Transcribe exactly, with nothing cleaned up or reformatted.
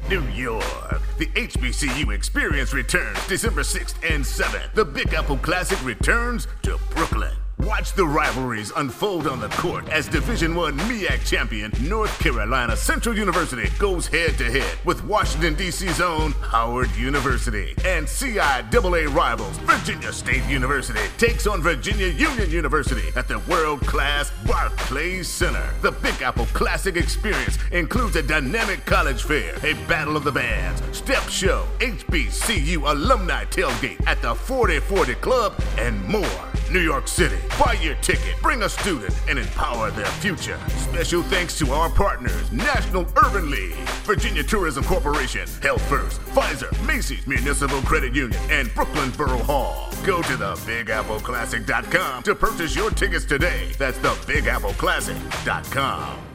New York. The H B C U experience returns December sixth and seventh. The Big Apple Classic returns to Brooklyn. Watch the rivalries unfold on the court as Division One M E A C champion North Carolina Central University goes head-to-head with Washington, D C's own Howard University. And C I A A rivals Virginia State University takes on Virginia Union University at the world-class Barclays Center. The Big Apple Classic experience includes a dynamic college fair, a battle of the bands, step show, H B C U alumni tailgate at the forty forty Club, and more. New York City. Buy your ticket, bring a student, and empower their future. Special thanks to our partners, National Urban League, Virginia Tourism Corporation, Health First, Pfizer, Macy's Municipal Credit Union, and Brooklyn Borough Hall. Go to the big apple classic dot com to purchase your tickets today. That's the big apple classic dot com.